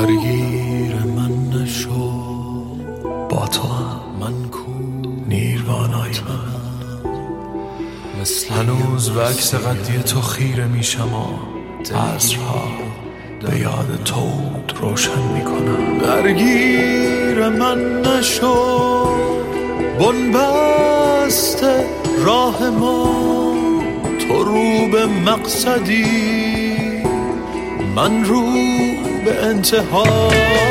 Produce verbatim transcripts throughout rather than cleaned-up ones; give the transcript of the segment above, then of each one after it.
درگیر من نشو، با تو هم من کو نیروانای من، هنوز و عکس قدی تو خیره میشم و عصرها به یاد تو روشن میکنم. درگیر من نشو، بنبسته راه ما، تو رو به مقصدی، من رو به انتها.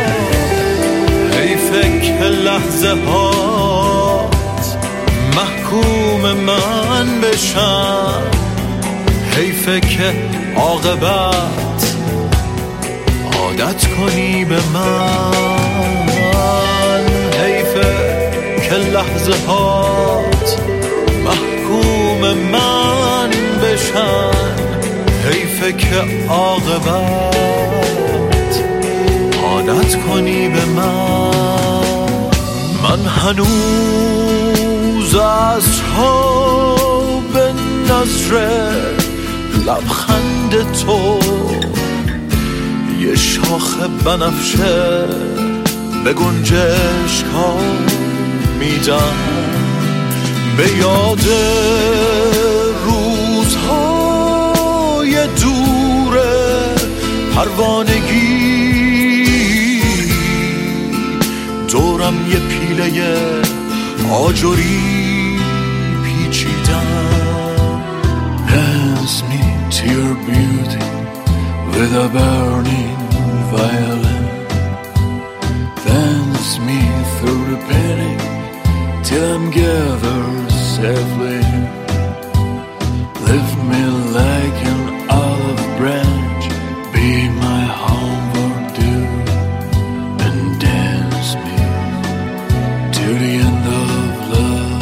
حیفه که لحظه هات محکوم من بشن، حیفه که عاقبت عادت کنی به من، حیفه که لحظه هات محکوم من بشن، حیفه که عاقبت عادت کنی به من. من هنوز عصرها به نظر لبخند تو، یه شاخ بنفشه به گنجشک ها میدم، به یاد روزهای دور پروانگی، دورم یه پیله آجوری پیچیدم. Dance me to your beauty with a burning violin, dance me through the panic till I'm gathered safely, lift me like an olive branch, be my homeward dew, and dance me to the end of love.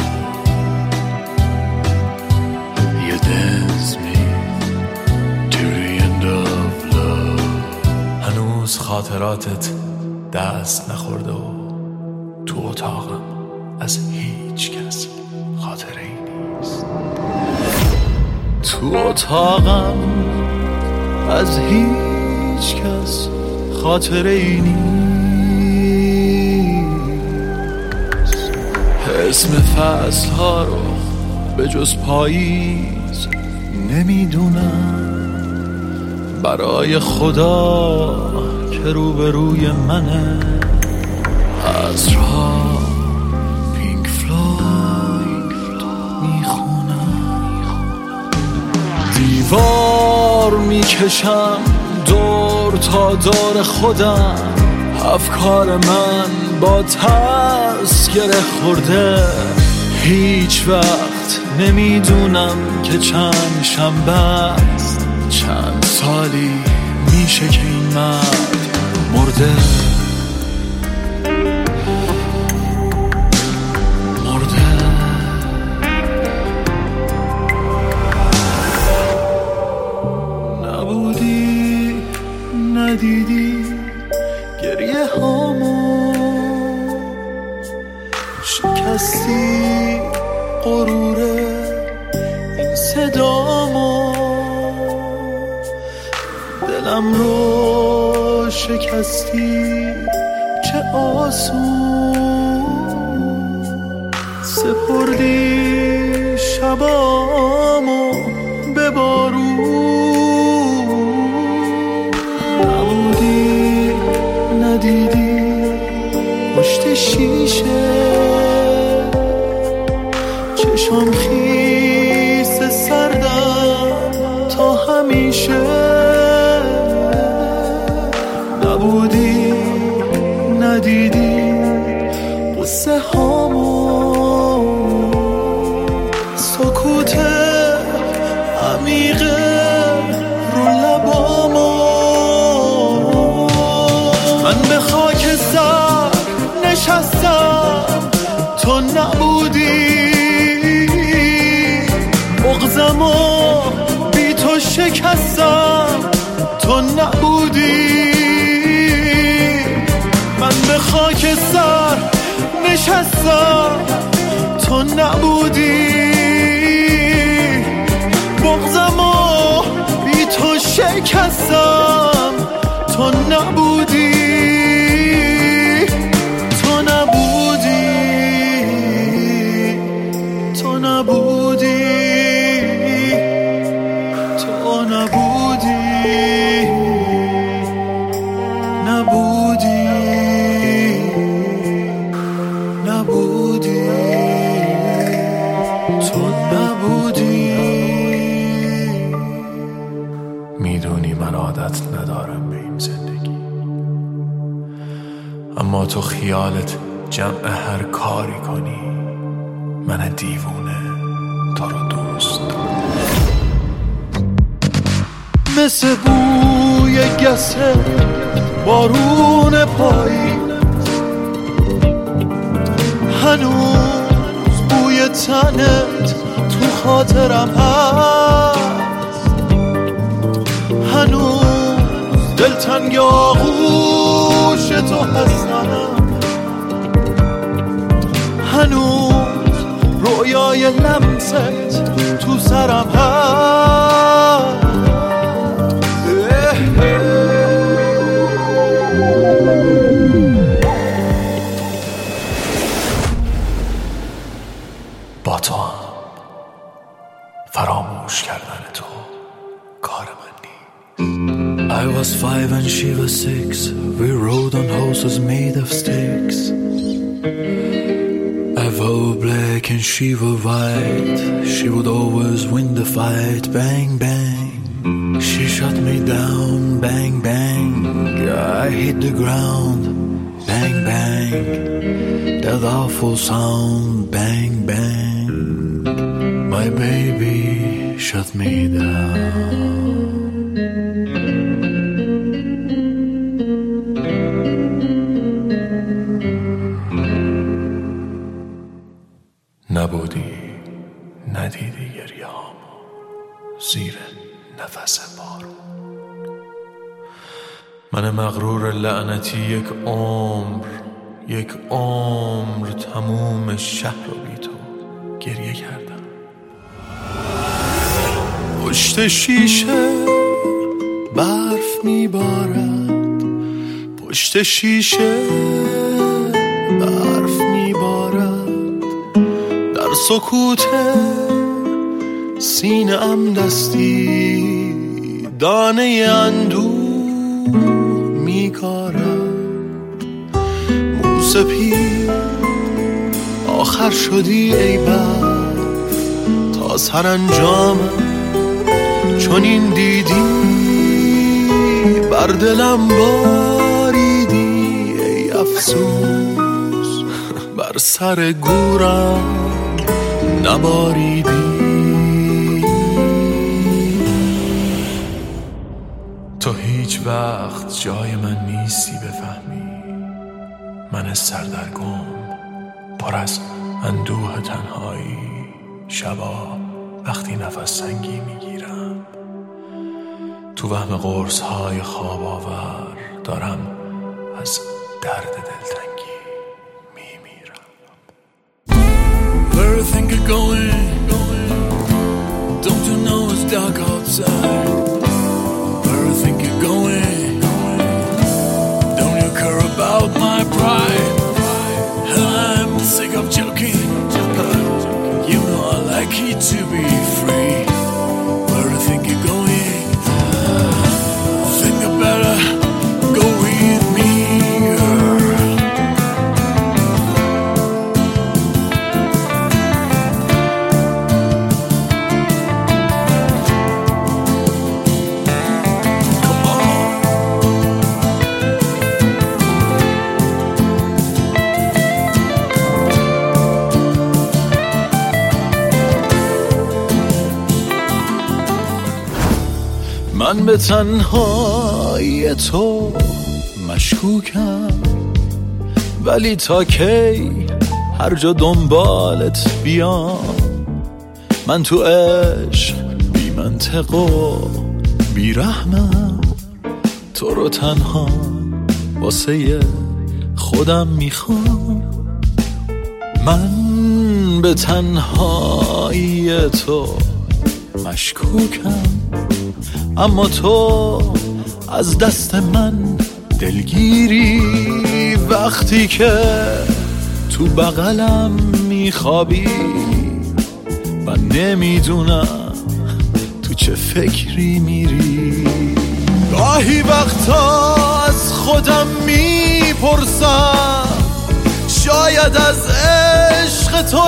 You dance me to the end of love. هنوز خاطراتت دست نخورده و تو اتاقم از هیچ کس خاطره ای نیست، تو اتاقم از هیچ کس خاطره ای نیست. اسم فصل ها رو به جز پاییز نمیدونم، برای خدا که روبروی منه عصرها پینک فلوید میخونم، دیوار میکشم دور تا دور خودم، افکار من با ترس گره خورده، هیچ وقت نمیدونم که چند شنبه است، چند سالی میشه که این مرد مرده. نبودی ندیدی گریه هامو، شکستی غروره این صدامو، دلم رو شکستی چه آسون، سپردی شبامو به بارون. نبودی ندیدی پشت شیشه، چشم خیس سردم تا همیشه. نبودی ندیدی قصه هامو، سکوت عمیق رو لبامو. من به خاک سر نشستم تو نبودی، بغضمو بی تو شکستم تو نبودی. من به خاک سر نشستم تو نبودی، بغضمو بی تو شکستم تو نبودی. تو نبودی، تو نبودی، نبودی، نبودی، تو نبودی. میدونی من عادت ندارم به این زندگی، اما تو خیالت جمع هر کاری کنی. من دیوونه تو رو دوست دارم، مثل بوی گسه بارون پاییز، هنوز بوی تنت تو خاطرم هست، هنوز دلتنگ آغوش تو هستم، هنوز رویای لمست تو سرم هست. با تو هم فراموش کردن تو کار من نیست. I was five and she was six. We rode on horses made of sticks. I wore black and she wore white. She would always win the fight. Bang bang, she shot me down. Bang bang, I hit the ground. Bang bang, that awful sound. Bang bang, my baby shut me down. نبودی، ندیدی گریه‌هامو زیر نفس بارون. من مغرور لعنتی یک عمر، یک عمر تموم شهر رو بی تو گریه کردم. پشت شیشه برف میبارد، پشت شیشه برف میبارد، در سکوت سینه ام دستی دانه اندوه میکارد. موسپی آخر شدی ای برف، تا سرانجامم چون این دیدی بر دلم باریدی. ای افسوس بر سر گورم نباریدی. تو هیچ وقت جای من نیستی بفهمی. من سردرگم پر از اندوه تنهایی، شبا وقتی نفس تنگی میگیرم تو وهم قرص های خواب آور دارم از درد دلتنگی میمیرم. Where you think you're going? Don't you know it's dark outside? Where you think you're going? Don't you care about my pride? I'm sick of joking. You know I like it to be free. Where you think you're going? Think you better go with me, girl. من به تنهایی تو مشکوکم، ولی تا کی هر جا دنبالت بیام؟ من تو عشق بی منطق و بی رحمم، تو رو تنها واسه خودم میخوام. من به تنهایی تو مشکوکم، اما تو از دست من دلگیری. وقتی که تو بغلم میخوابی من نمیدونم تو چه فکری میری. گاهی وقتا از خودم میپرسم شاید از عشق تو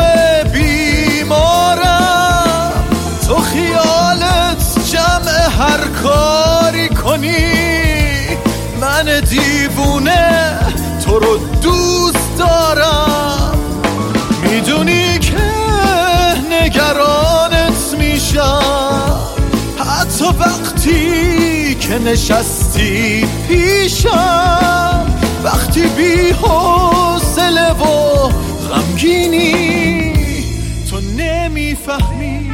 بیمارم. تو خیالت جمع هر کاری کنی، من دیوونه تو رو دوست دارم. میدونی که نگرانت میشم حتی وقتی که نشستی پیشم، وقتی بی حوصله و غمگینی تو نمیفهمی.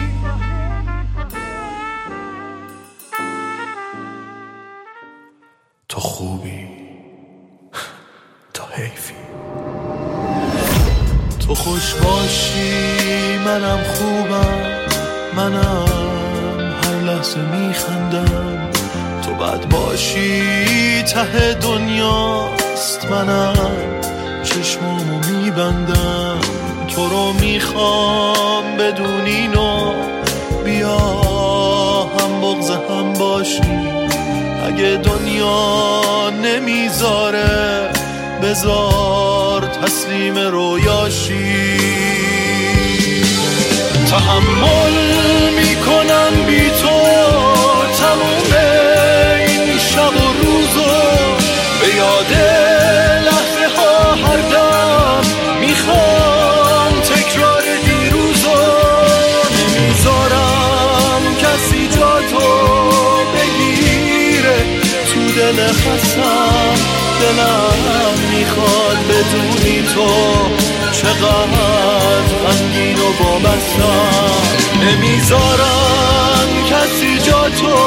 تو خوبی تو حیفی، تو خوش باشی منم خوبم، منم هر لحظه میخندم. تو بد باشی ته دنیاست، منم چشمامو میبندم. تو رو میخوام بدونین و بیا هم بغض هم باشی. اگه دنیا نمیذاره بذار تسلیم رویاشی. تحمل میکنم بی تو تموم این شب و روزو، به یاد لحظه ها هر دم میخوام تکرار دیروزو. نمیذارم کسی جا تو بگیره تو دل خستم. دلم میخواد بدونی تو چقدر غمگین و وابستم. نمیذارم کسی جا تو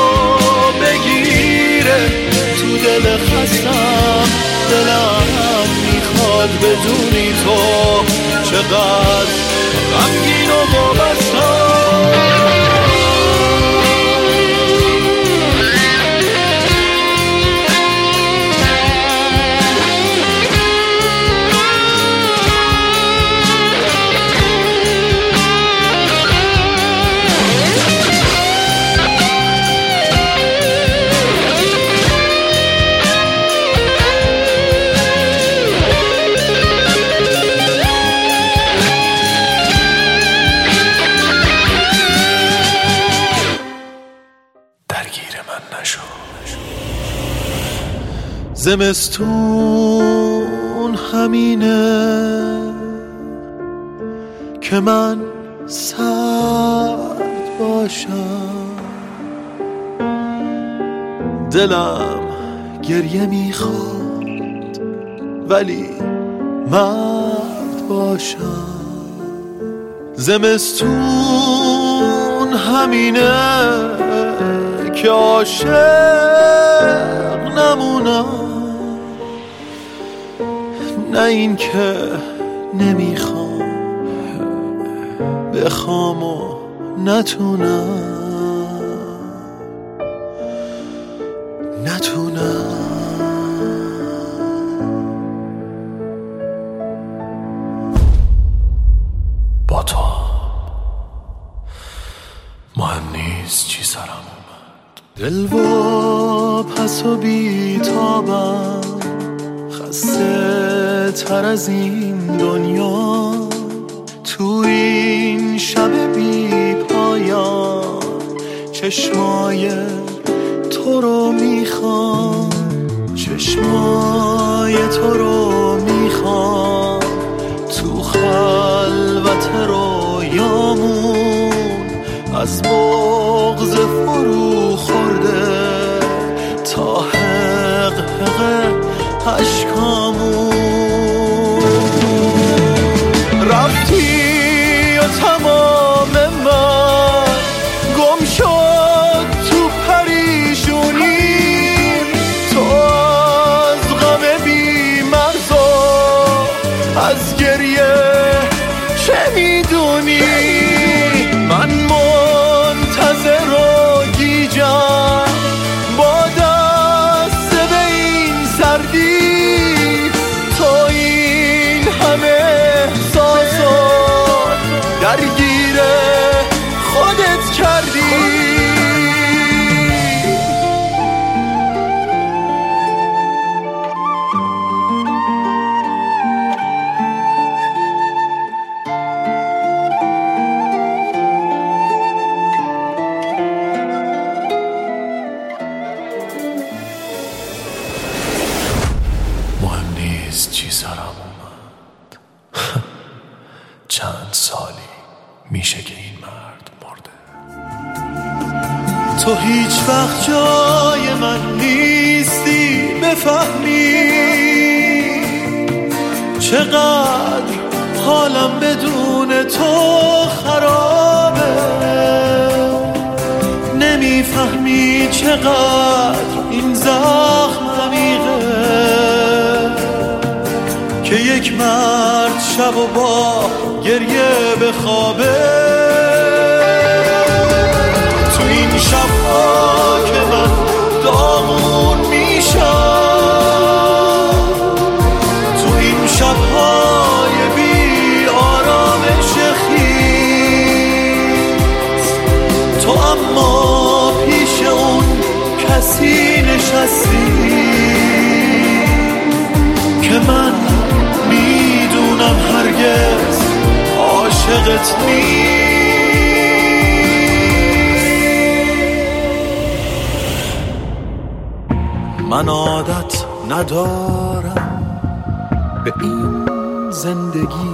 بگیره تو دل خستم. دلم میخواد بدونی تو چقدر غمگین و وابستم. زمستون همینه که من سرد باشم، دلم گریه میخواد ولی مرد باشم. زمستون همینه که عاشق نمونم، نه این که نمیخوام بخوام و نتونم نتونم. با تو مهم نیست چی سرم اومد. دل و پس و بیتابم، خسته تر از این دنیا. تو این شب بی پایان چشمای تو رو میخوام، چشمای تو رو میخوام. تو خلوت رویامون از بغض فرو خورده تا حقحق عشقامون. رفتی و تمام من گم شد تو پریشونی. تو از غم بی مرزا از گریه چه میدونی؟ من من خودت کردی. مهم نیست چی سرم اومد. چند سالی میشه که این مرد مرده. تو هیچ وقت جای من نیستی بفهمی چقدر حالم بدون تو خرابه. نمیفهمی چقدر این زخم عمیقه که یک مرد شب و با گریه بخوابه. تو این شب‌ها که من داغون میشم، تو این شب‌های بی آرامش خیز، تو اما پیش اون کسی نشستی که من میدونم هرگز عاشقت نیست. من عادت ندارم به این زندگی،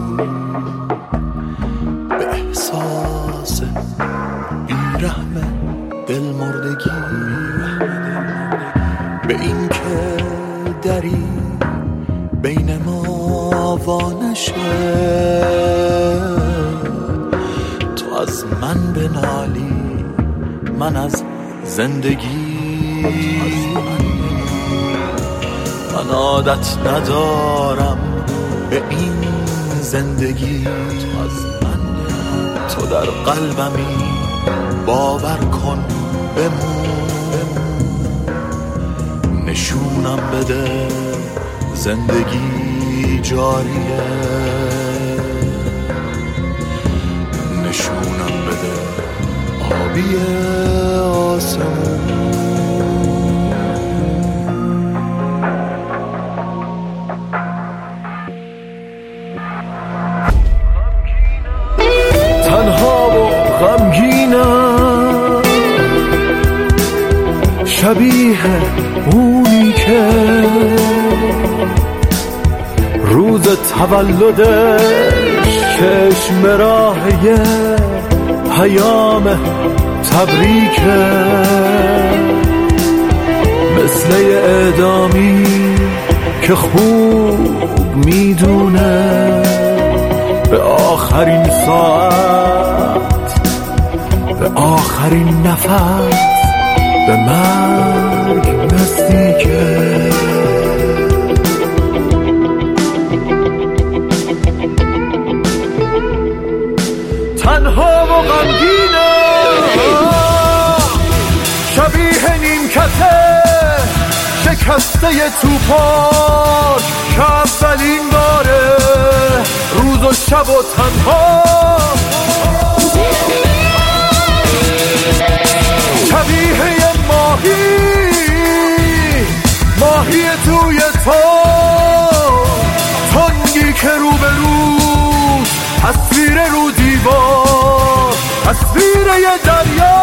به احساس بیرحم دلمردگی، به این که دری بین ما وانشه. تو از من بنالی، من از زندگی. من عادت ندارم به این زندگی، تو از من تو در قلبمی، باور کن بمون. نشونم بده زندگی جاریه، نشونم بده آبی آسمون. تنها و غمگینم، شبیه اونی که روز تولدش چشم راه یه پیام تبریکه، مثل اعدامی که خوب میدونه به آخرین ساعت، به آخرین نفس، به مرگ نزدیکه. تنها و غمگینم، شبیه نیمکته شکسته توپاک که اولین باره روز و شب و تنها. شبیه یه ماهی، ماهی توی تو، تنگی که رو به رو، تصویر رو دیوار، تصویر یه دریا.